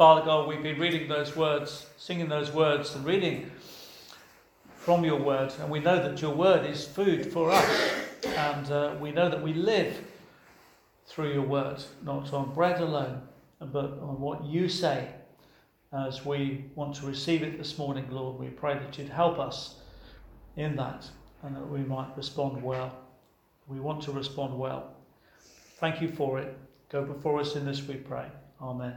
Father God, we've been reading those words, singing those words and reading from your word. And we know that your word is food for us. And we know that we live through your word, not on bread alone, but on what you say. As we want to receive it this morning, Lord, we pray that you'd help us in that and that we might respond well. We want to respond well. Thank you for it. Go before us in this, we pray. Amen.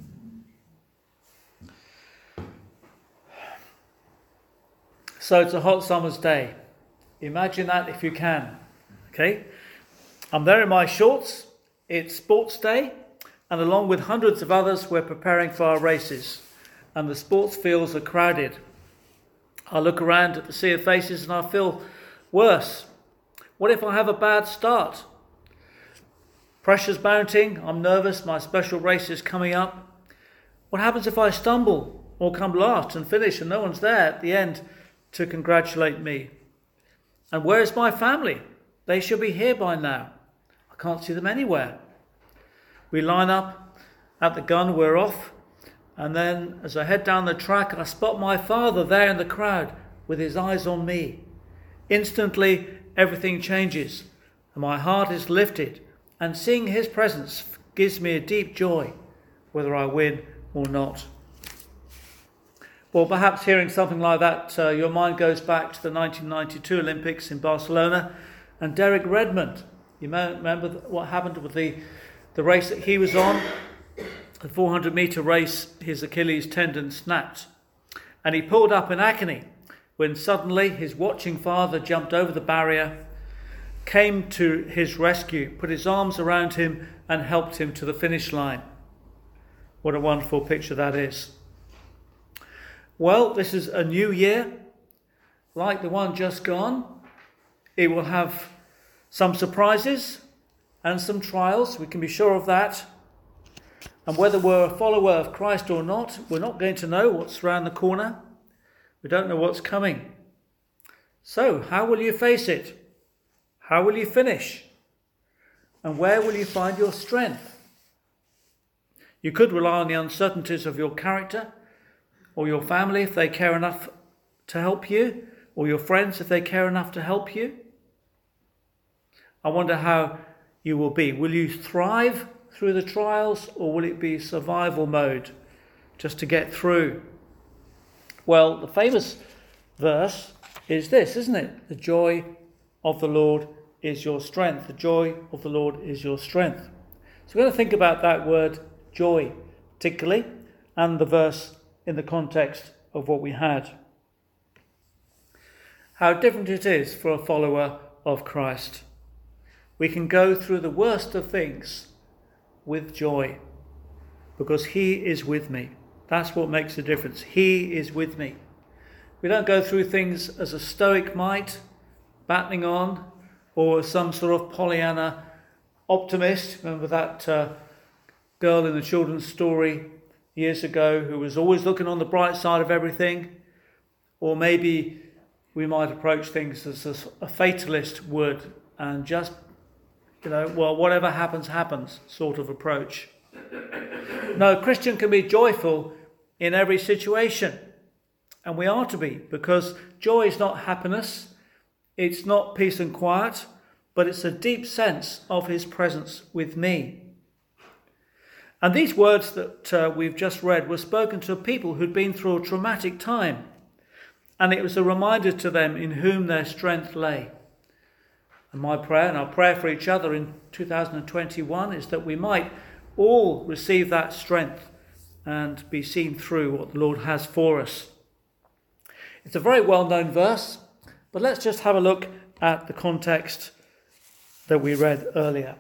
So it's a hot summer's day. Imagine that if you can. Okay? I'm there in my shorts. It's sports day. And along with hundreds of others, we're preparing for our races. And the sports fields are crowded. I look around at the sea of faces and I feel worse. What if I have a bad start? Pressure's mounting. I'm nervous. My special race is coming up. What happens if I stumble or come last and finish and no one's there at the end to congratulate me? And where is my family? They should be here by now. I can't see them anywhere. We line up at the gun, we're off, and then as I head down the track, I spot my father there in the crowd with his eyes on me. Instantly, everything changes, and my heart is lifted, and seeing his presence gives me a deep joy, whether I win or not. Well, perhaps hearing something like that, your mind goes back to the 1992 Olympics in Barcelona and Derek Redmond. You may remember what happened with the race that he was on, the 400-metre race. His Achilles tendon snapped, and he pulled up in agony when suddenly his watching father jumped over the barrier, came to his rescue, put his arms around him and helped him to the finish line. What a wonderful picture that is. Well, this is a new year, like the one just gone. It will have some surprises and some trials, we can be sure of that. And whether we're a follower of Christ or not, we're not going to know what's around the corner. We don't know what's coming. So, how will you face it? How will you finish? And where will you find your strength? You could rely on the uncertainties of your character, or your family if they care enough to help you, or your friends if they care enough to help you. I wonder how you will be. Will you thrive through the trials, or will it be survival mode just to get through? Well, the famous verse is this, isn't it? The joy of the Lord is your strength. The joy of the Lord is your strength. So we're going to think about that word joy particularly, and the verse in the context of what we had. How different it is for a follower of Christ. We can go through the worst of things with joy because he is with me. That's what makes the difference. He is with me. We don't go through things as a stoic might, battling on, or some sort of Pollyanna optimist. Remember that girl in the children's story years ago who was always looking on the bright side of everything? Or maybe we might approach things as a fatalist would and just, well, whatever happens, happens sort of approach. No, a Christian can be joyful in every situation. And we are to be, because joy is not happiness. It's not peace and quiet, but it's a deep sense of his presence with me. And these words that we've just read were spoken to people who'd been through a traumatic time. And it was a reminder to them in whom their strength lay. And my prayer, and our prayer for each other in 2021, is that we might all receive that strength and be seen through what the Lord has for us. It's a very well-known verse, but let's just have a look at the context that we read earlier.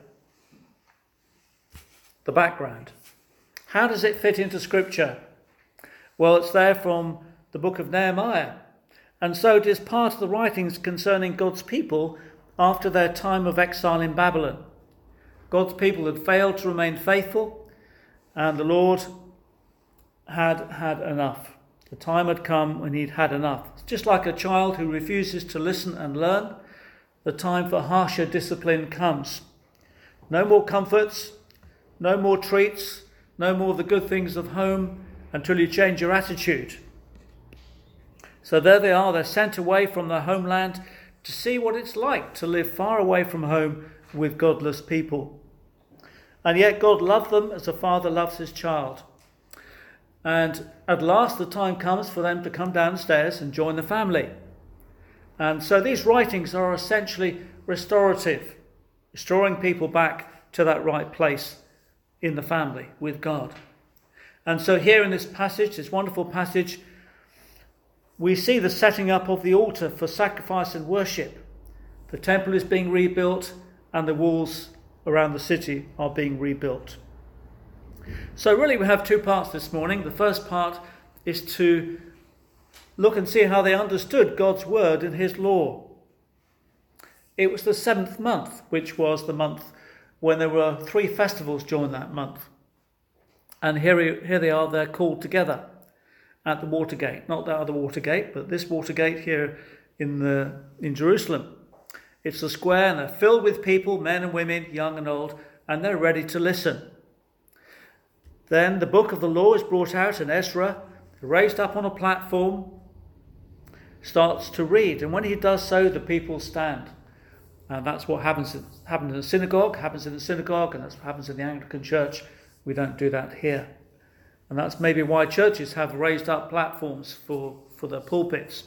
The background. How does it fit into Scripture? Well, it's there from the book of Nehemiah, and so it is part of the writings concerning God's people after their time of exile in Babylon. God's people had failed to remain faithful, and the Lord had had enough. The time had come when he'd had enough. It's just like a child who refuses to listen and learn. The time for harsher discipline comes. No more comforts, no more treats, no more of the good things of home until you change your attitude. So there they are, they're sent away from their homeland to see what it's like to live far away from home with godless people. And yet God loved them as a father loves his child. And at last the time comes for them to come downstairs and join the family. And so these writings are essentially restorative, restoring people back to that right place in the family with God. And so here in this passage, this wonderful passage, we see the setting up of the altar for sacrifice and worship. The temple is being rebuilt and the walls around the city are being rebuilt. So really we have two parts this morning. The first part is to look and see how they understood God's word and his law. It was the 7th month, which was the month when there were 3 festivals during that month. And here they are, they're called together at the Watergate. Not that other Watergate, but this Watergate here in Jerusalem. It's a square and they're filled with people, men and women, young and old, and they're ready to listen. Then the book of the law is brought out and Ezra, raised up on a platform, starts to read. And when he does so, the people stand. And that's what happens in the synagogue, and that's what happens in the Anglican Church. We don't do that here. And that's maybe why churches have raised up platforms for their pulpits.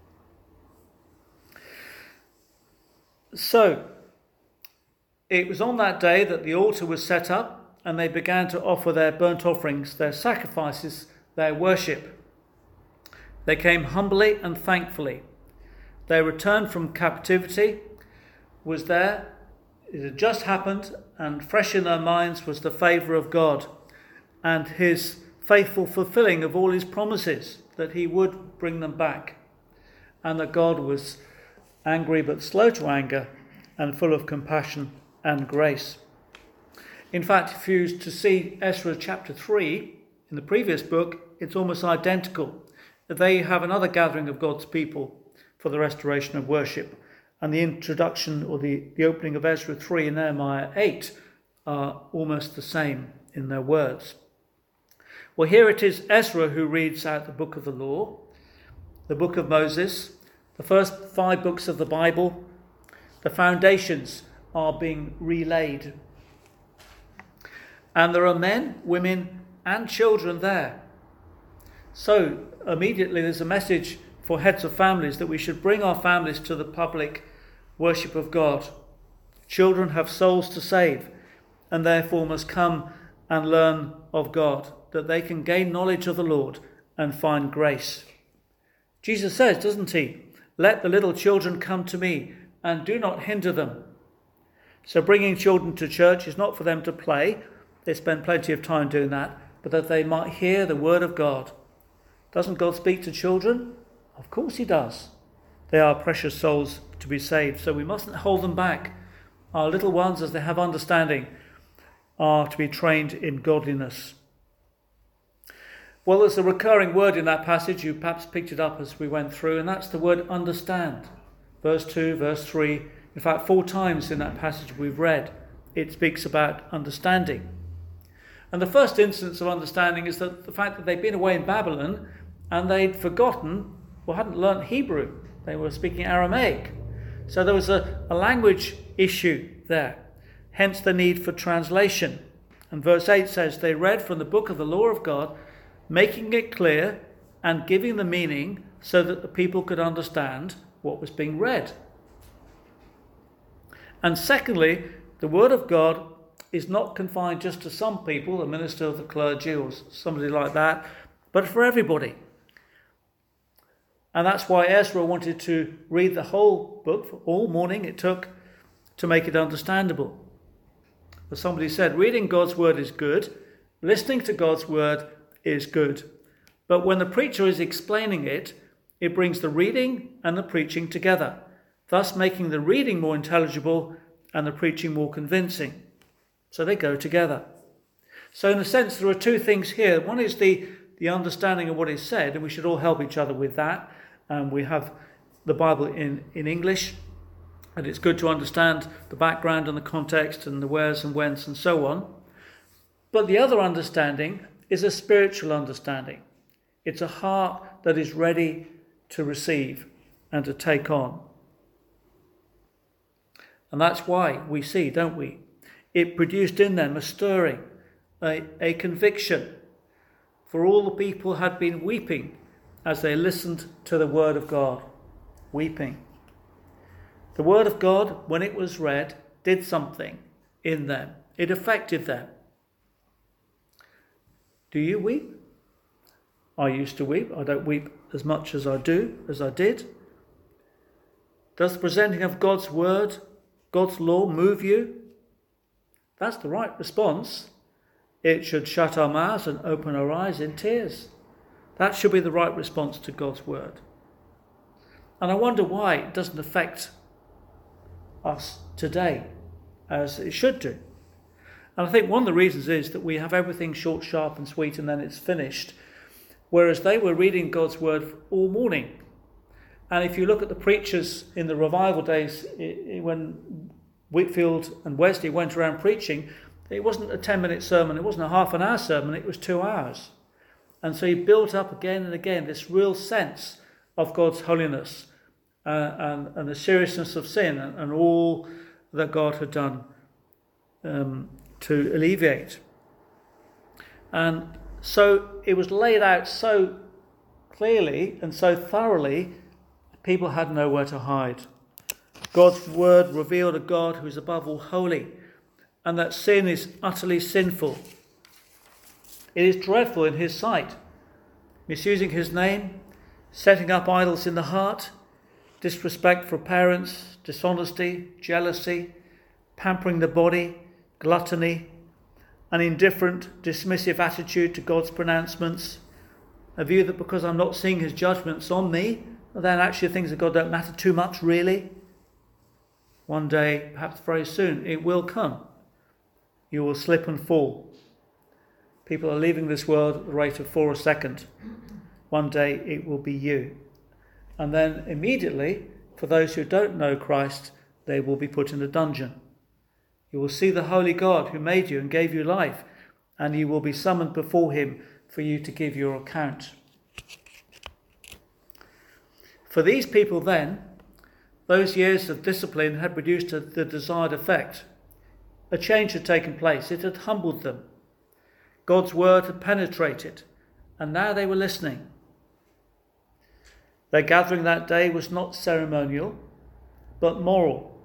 So, it was on that day that the altar was set up and they began to offer their burnt offerings, their sacrifices, their worship. They came humbly and thankfully. Their return from captivity was there. It had just happened, and fresh in their minds was the favour of God and his faithful fulfilling of all his promises, that he would bring them back, and that God was angry but slow to anger and full of compassion and grace. In fact, if you used to see Ezra chapter 3 in the previous book, it's almost identical. They have another gathering of God's people for the restoration of worship. And the introduction or the opening of Ezra 3 and Nehemiah 8 are almost the same in their words. Well, here it is Ezra who reads out the book of the law, the book of Moses, the first 5 books of the Bible. The foundations are being relaid. And there are men, women, and children there. So immediately there's a message for heads of families that we should bring our families to the public worship of God. Children have souls to save and therefore must come and learn of God, that they can gain knowledge of the Lord and find grace. Jesus says, doesn't he, "Let the little children come to me and do not hinder them." So bringing children to church is not for them to play. They spend plenty of time doing that, but that they might hear the word of God. Doesn't God speak to children? Of course he does. They are precious souls to be saved, so we mustn't hold them back. Our little ones, as they have understanding, are to be trained in godliness. Well, there's a recurring word in that passage. You perhaps picked it up as we went through, and that's the word understand. Verse 2, verse 3. In fact, 4 times in that passage we've read, it speaks about understanding. And the first instance of understanding is that the fact that they'd been away in Babylon and they'd forgotten or hadn't learnt Hebrew. They were speaking Aramaic. So there was a language issue there. Hence the need for translation. And verse 8 says, they read from the book of the law of God, making it clear and giving the meaning so that the people could understand what was being read. And secondly, the word of God is not confined just to some people, a minister of the clergy or somebody like that, but for everybody. And that's why Ezra wanted to read the whole book for all morning it took to make it understandable. As somebody said, reading God's word is good, listening to God's word is good. But when the preacher is explaining it, it brings the reading and the preaching together, thus making the reading more intelligible and the preaching more convincing. So they go together. So in a sense, there are 2 things here. One is the understanding of what is said, and we should all help each other with that. We have the Bible in English, and it's good to understand the background and the context and the wheres and whens and so on. But the other understanding is a spiritual understanding. It's a heart that is ready to receive and to take on. And that's why we see, don't we? It produced in them a stirring, a conviction. For all the people had been weeping as they listened to the word of God. Weeping. The word of God, when it was read, did something in them. It affected them. Do you weep? I used to weep. I don't weep as much as I did. Does the presenting of God's word, God's law, move you? That's the right response. It should shut our mouths and open our eyes in tears. That should be the right response to God's word. And I wonder why it doesn't affect us today as it should do. And I think one of the reasons is that we have everything short, sharp and sweet and then it's finished. Whereas they were reading God's word all morning. And if you look at the preachers in the revival days, when Whitfield and Wesley went around preaching, it wasn't a 10-minute sermon, it wasn't a half an hour sermon, it was 2 hours. And so he built up again and again this real sense of God's holiness and the seriousness of sin and all that God had done to alleviate. And so it was laid out so clearly and so thoroughly, people had nowhere to hide. God's word revealed a God who is above all holy, and that sin is utterly sinful. It is dreadful in his sight. Misusing his name, setting up idols in the heart, disrespect for parents, dishonesty, jealousy, pampering the body, gluttony, an indifferent, dismissive attitude to God's pronouncements, a view that because I'm not seeing his judgments on me, then actually things of God don't matter too much, really. One day, perhaps very soon, it will come. You will slip and fall. People are leaving this world at the rate of 4 a second. One day it will be you. And then immediately, for those who don't know Christ, they will be put in a dungeon. You will see the holy God who made you and gave you life, and you will be summoned before him for you to give your account. For these people then, those years of discipline had produced the desired effect. A change had taken place. It had humbled them. God's word had penetrated, and now they were listening. Their gathering that day was not ceremonial, but moral.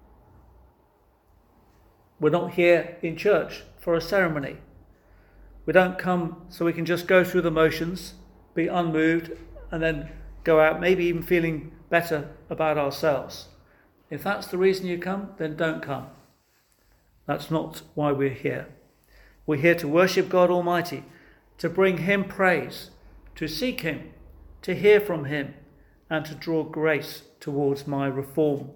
We're not here in church for a ceremony. We don't come so we can just go through the motions, be unmoved, and then go out maybe even feeling better about ourselves. If that's the reason you come, then don't come. That's not why we're here. We're here to worship God Almighty, to bring him praise, to seek him, to hear from him, and to draw grace towards my reform.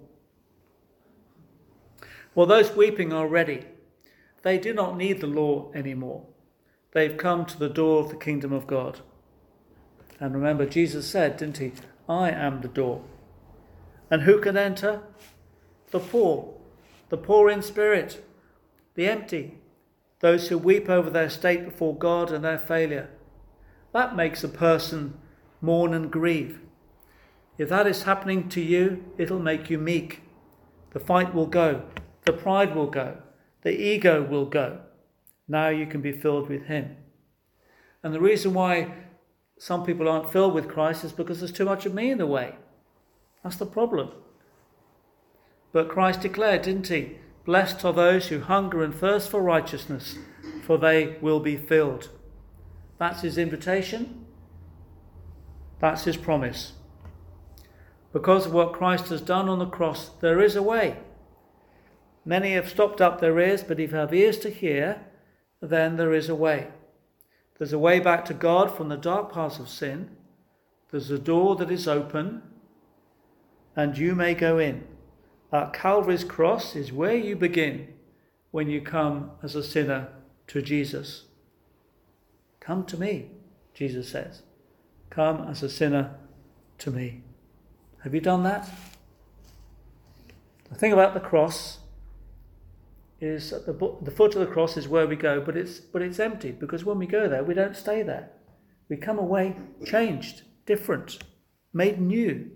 Well, those weeping are ready. They do not need the law anymore. They've come to the door of the kingdom of God. And remember, Jesus said, didn't he, I am the door. And who can enter? The poor in spirit, the empty, those who weep over their state before God and their failure. That makes a person mourn and grieve. If that is happening to you, it'll make you meek. The fight will go, the pride will go, the ego will go. Now you can be filled with him. And the reason why some people aren't filled with Christ is because there's too much of me in the way. That's the problem. But Christ declared, didn't he? Blessed are those who hunger and thirst for righteousness, for they will be filled. That's his invitation. That's his promise. Because of what Christ has done on the cross, there is a way. Many have stopped up their ears, but if you have ears to hear, then there is a way. There's a way back to God from the dark paths of sin. There's a door that is open, and you may go in. At Calvary's cross is where you begin when you come as a sinner to Jesus. Come to me, Jesus says. Come as a sinner to me. Have you done that? The thing about the cross is at the foot of the cross is where we go, but it's empty, because when we go there, we don't stay there. We come away changed, different, made new.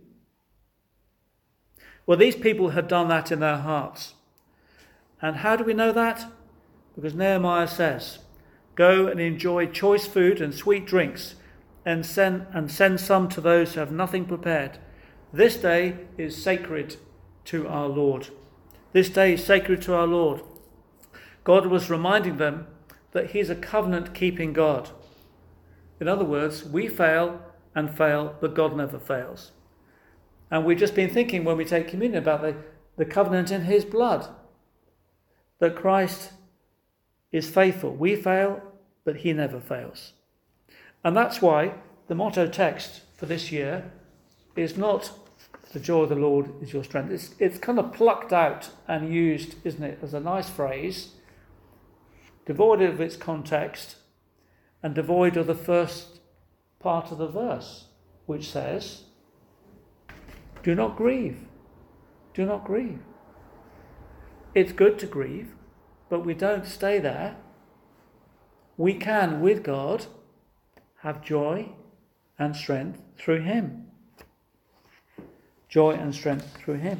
Well, these people had done that in their hearts. And how do we know that? Because Nehemiah says, "Go and enjoy choice food and sweet drinks, and send some to those who have nothing prepared. This day is sacred to our Lord." This day is sacred to our Lord. God was reminding them that He's a covenant-keeping God. In other words, we fail and fail, but God never fails. And we've just been thinking when we take communion about the covenant in His blood, that Christ is faithful. We fail, but He never fails. And that's why the motto text for this year is not "The joy of the Lord is your strength." It's kind of plucked out and used, isn't it, as a nice phrase, devoid of its context and devoid of the first part of the verse, which says, "Do not grieve. Do not grieve." It's good to grieve, but we don't stay there. We can, with God, have joy and strength through Him. Joy and strength through Him.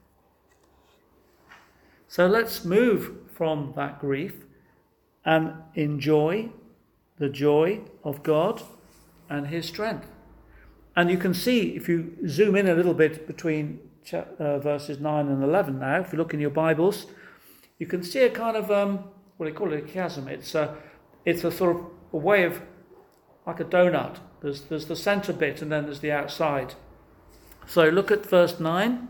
So let's move from that grief and enjoy the joy of God and His strength. And you can see, if you zoom in a little bit between verses 9 and 11 now, if you look in your Bibles, you can see a kind of, what do you call it, a chiasm. It's a sort of a way of, like a donut. There's the centre bit and then there's the outside. So look at verse 9.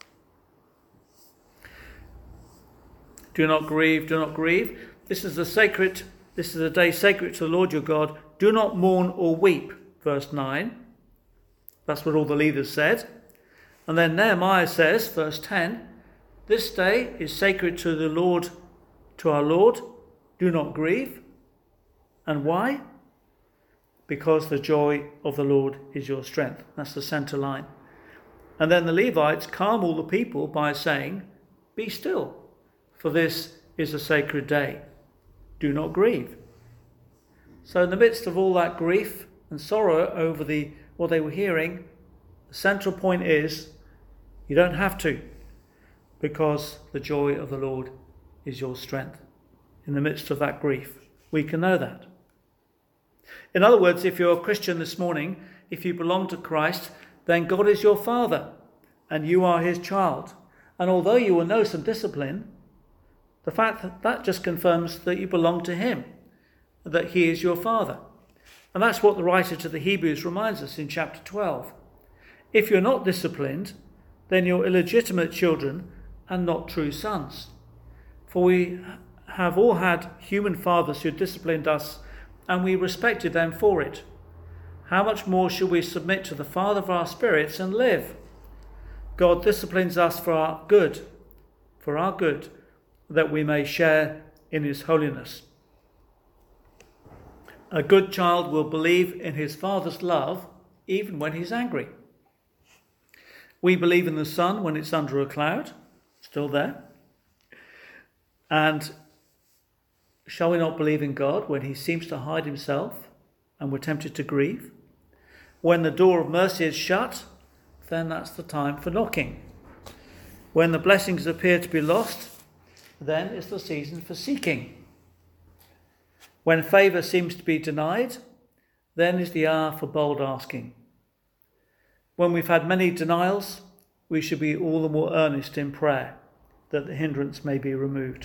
"Do not grieve, do not grieve. This is a day sacred to the Lord your God. Do not mourn or weep." Verse 9. That's what all the leaders said. And then Nehemiah says, verse 10, "This day is sacred to the Lord, to our Lord. Do not grieve." And why? Because the joy of the Lord is your strength. That's the centre line. And then the Levites calm all the people by saying, "Be still, for this is a sacred day. Do not grieve." So in the midst of all that grief and sorrow over what they were hearing, the central point is, you don't have to, because the joy of the Lord is your strength. In the midst of that grief, we can know that. In other words, if you're a Christian this morning, if you belong to Christ, then God is your Father and you are His child. And although you will know some discipline, the fact that just confirms that you belong to Him, that He is your Father. And that's what the writer to the Hebrews reminds us in chapter 12. If you're not disciplined, then you're illegitimate children and not true sons. For we have all had human fathers who disciplined us, and we respected them for it. How much more should we submit to the Father of our spirits and live? God disciplines us for our good, that we may share in His holiness. A good child will believe in his father's love even when he's angry. We believe in the sun when it's under a cloud, still there. And shall we not believe in God when He seems to hide Himself and we're tempted to grieve? When the door of mercy is shut, then that's the time for knocking. When the blessings appear to be lost, then is the season for seeking. When favour seems to be denied, then is the hour for bold asking. When we've had many denials, we should be all the more earnest in prayer that the hindrance may be removed.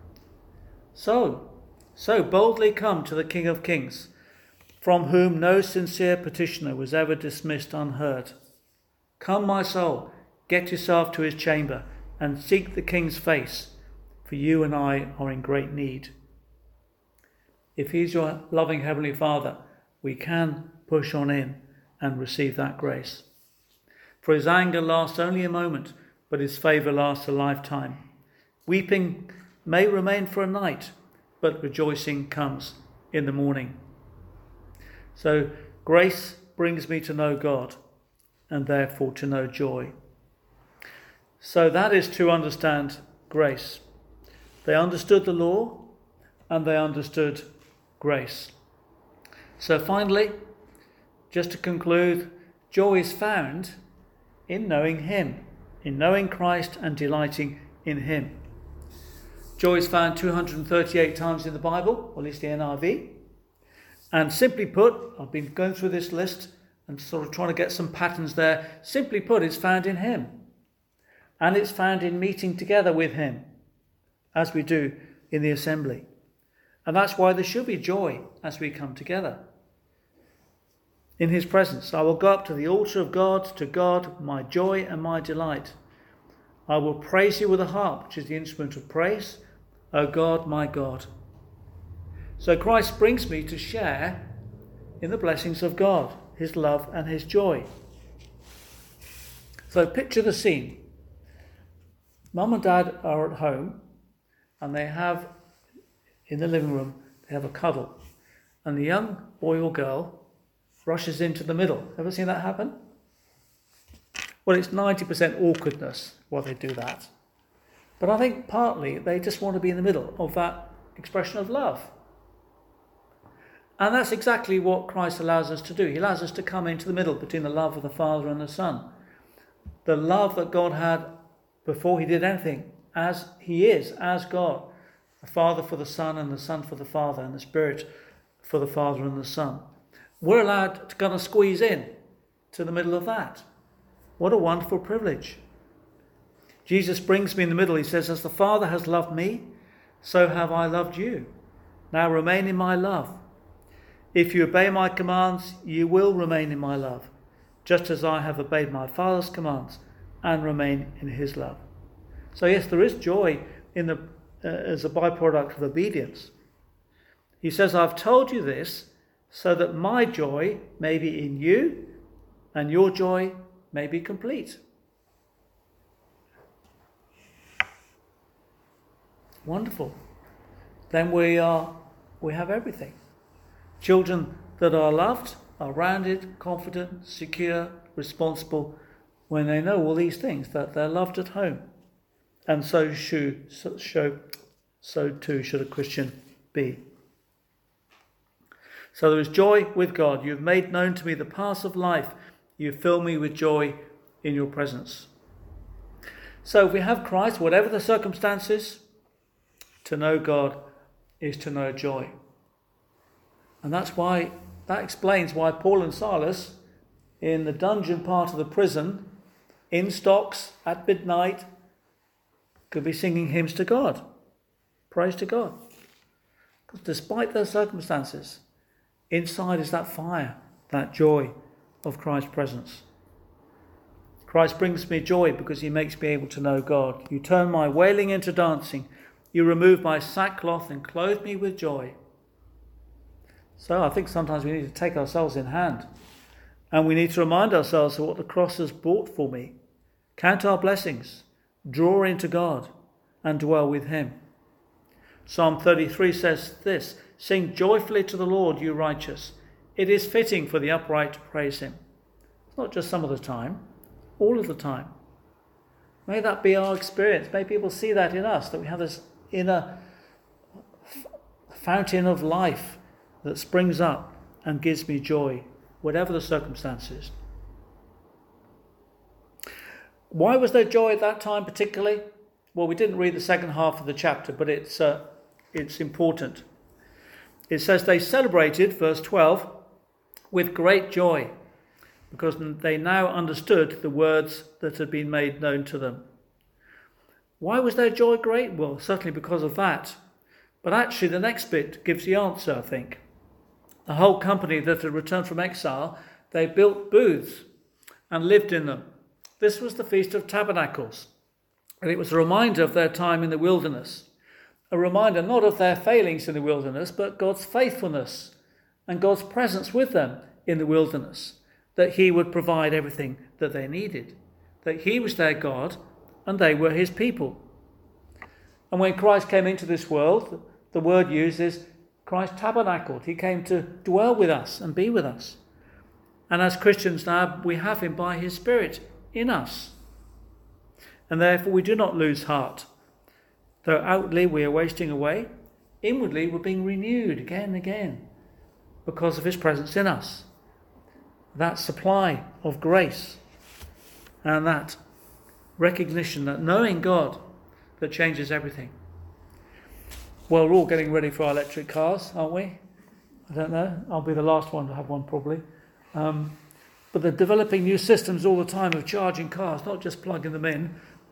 So boldly come to the King of Kings, from whom no sincere petitioner was ever dismissed unheard. Come, my soul, get yourself to His chamber and seek the King's face, for you and I are in great need. If He's your loving Heavenly Father, we can push on in and receive that grace. For His anger lasts only a moment, but His favour lasts a lifetime. Weeping may remain for a night, but rejoicing comes in the morning. So grace brings me to know God, and therefore to know joy. So that is to understand grace. They understood the law and they understood grace. So finally, just to conclude, joy is found in knowing him, in knowing Christ and delighting in him. Joy is found 238 times in the Bible, or at least the NIV. And simply put, I've been going through this list and sort of trying to get some patterns there. Simply put, it's found in him. And it's found in meeting together with him, as we do in the assembly. And that's why there should be joy as we come together. In his presence, I will go up to the altar of God, to God, my joy and my delight. I will praise you with a harp, which is the instrument of praise, O God, my God. So Christ brings me to share in the blessings of God, his love and his joy. So picture the scene. Mum and Dad are at home and they have, in the living room, they have a cuddle. And the young boy or girl rushes into the middle. Ever seen that happen? Well, it's 90% awkwardness while they do that. But I think partly they just want to be in the middle of that expression of love. And that's exactly what Christ allows us to do. He allows us to come into the middle between the love of the Father and the Son. The love that God had before he did anything, as he is, as God. The Father for the Son and the Son for the Father and the Spirit for the Father and the Son. We're allowed to kind of squeeze in to the middle of that. What a wonderful privilege. Jesus brings me in the middle. He says, as the Father has loved me, so have I loved you. Now remain in my love. If you obey my commands, you will remain in my love, just as I have obeyed my Father's commands and remain in his love. So yes, there is joy in as a byproduct of obedience. He says, I've told you this so that my joy may be in you and your joy may be complete. Wonderful. Then we have everything. Children that are loved are rounded, confident, secure, responsible when they know all these things, that they're loved at home. And so too should a Christian be. So there is joy with God. You have made known to me the paths of life. You fill me with joy in your presence. So if we have Christ, whatever the circumstances, to know God is to know joy. And that explains why Paul and Silas, in the dungeon part of the prison, in stocks, at midnight, could be singing hymns to God. Praise to God. Because despite their circumstances, inside is that fire, that joy of Christ's presence. Christ brings me joy because he makes me able to know God. You turn my wailing into dancing. You remove my sackcloth and clothe me with joy. So I think sometimes we need to take ourselves in hand and we need to remind ourselves of what the cross has bought for me. Count our blessings, draw into God and dwell with him. Psalm 33 says this, sing joyfully to the Lord, you righteous. It is fitting for the upright to praise him. It's not just some of the time, all of the time. May that be our experience. May people see that in us, that we have this inner fountain of life that springs up and gives me joy, whatever the circumstances. Why was there joy at that time particularly? Well, we didn't read the second half of the chapter, but it's important. It says they celebrated, verse 12, with great joy, because they now understood the words that had been made known to them. Why was their joy great? Well, certainly because of that. But actually the next bit gives the answer, I think. The whole company that had returned from exile, they built booths and lived in them. This was the Feast of Tabernacles, and it was a reminder of their time in the wilderness. A reminder not of their failings in the wilderness, but God's faithfulness and God's presence with them in the wilderness, that he would provide everything that they needed, that he was their God and they were his people. And when Christ came into this world, the word used is Christ tabernacled. He came to dwell with us and be with us. And as Christians now, we have him by his Spirit in us. And therefore we do not lose heart Though outwardly we are wasting away, inwardly we're being renewed again and again because of his presence in us. That supply of grace and that recognition, that knowing God, that changes everything. Well, we're all getting ready for our electric cars, aren't we? I don't know. I'll be the last one to have one probably. But they're developing new systems all the time of charging cars, not just plugging them in.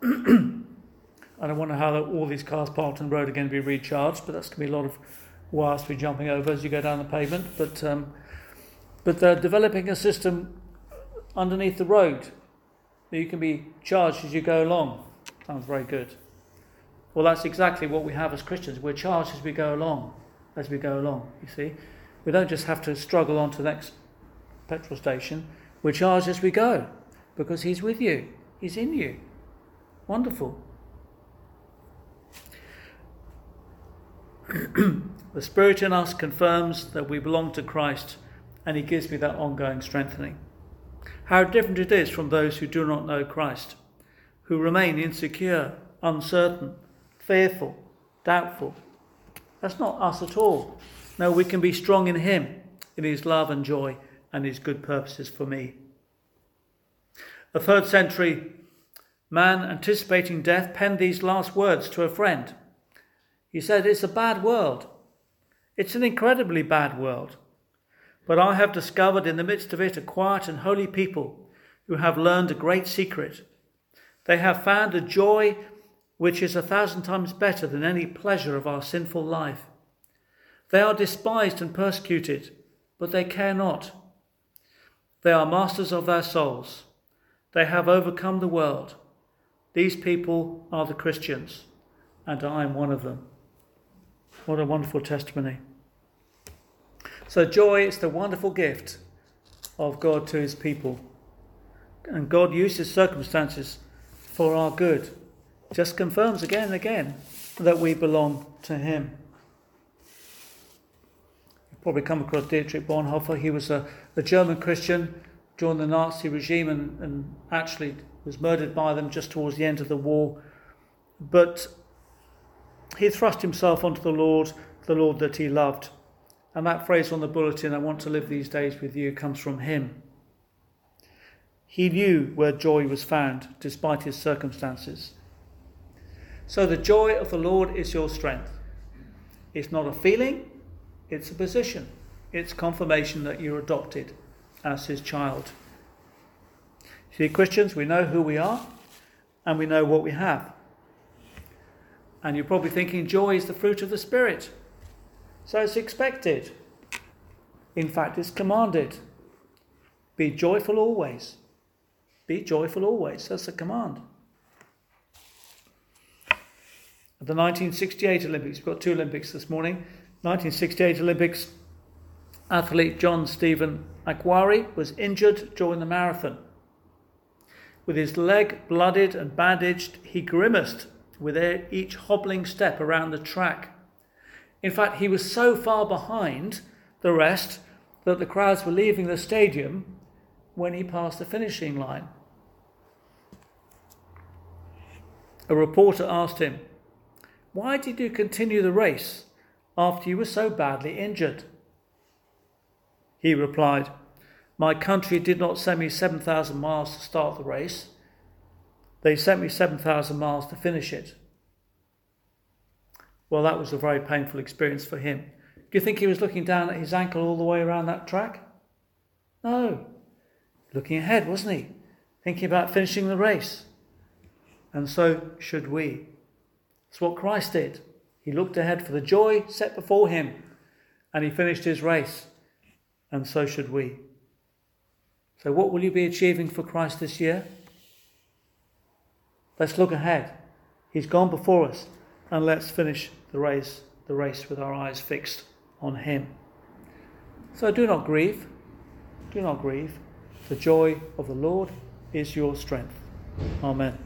I don't wonder how all these cars parked on the road are going to be recharged, but that's going to be a lot of wires to be jumping over as you go down the pavement. But they're developing a system underneath the road that you can be charged as you go along. Sounds very good. Well, that's exactly what we have as Christians. We're charged as we go along, you see. We don't just have to struggle on to the next petrol station. We're charged as we go because he's with you. He's in you. Wonderful. The Spirit in us confirms that we belong to Christ, and he gives me that ongoing strengthening. How different it is from those who do not know Christ, who remain insecure, uncertain, fearful, doubtful. That's not us at all. No, we can be strong in him, in his love and joy and his good purposes for me. A 3rd century man anticipating death penned these last words to a friend. He said, "It's a bad world. It's an incredibly bad world. But I have discovered in the midst of it a quiet and holy people who have learned a great secret. They have found a joy which is 1,000 times better than any pleasure of our sinful life. They are despised and persecuted, but they care not. They are masters of their souls. They have overcome the world. These people are the Christians, and I am one of them." What a wonderful testimony. So joy is the wonderful gift of God to his people. And God uses circumstances for our good. Just confirms again and again that we belong to him. You've probably come across Dietrich Bonhoeffer. He was a German Christian during the Nazi regime and actually was murdered by them just towards the end of the war. But he thrust himself onto the Lord that he loved. And that phrase on the bulletin, "I want to live these days with you," comes from him. He knew where joy was found despite his circumstances. So the joy of the Lord is your strength. It's not a feeling, it's a position. It's confirmation that you're adopted as his child. See, Christians, we know who we are and we know what we have. And you're probably thinking joy is the fruit of the Spirit. So it's expected. In fact, it's commanded. Be joyful always. Be joyful always. That's a command. At the 1968 Olympics, we've got 2 Olympics this morning. 1968 Olympics, athlete John Stephen Akhwari was injured during the marathon. With his leg blooded and bandaged, he grimaced with each hobbling step around the track. In fact, he was so far behind the rest that the crowds were leaving the stadium when he passed the finishing line. A reporter asked him, "Why did you continue the race after you were so badly injured?" He replied, "My country did not send me 7,000 miles to start the race. They sent me 7,000 miles to finish it." Well, that was a very painful experience for him. Do you think he was looking down at his ankle all the way around that track? No. Looking ahead, wasn't he? Thinking about finishing the race. And so should we. That's what Christ did. He looked ahead for the joy set before him, and he finished his race. And so should we. So what will you be achieving for Christ this year? Let's look ahead. He's gone before us, and let's finish the race with our eyes fixed on him. So do not grieve. Do not grieve. The joy of the Lord is your strength. Amen.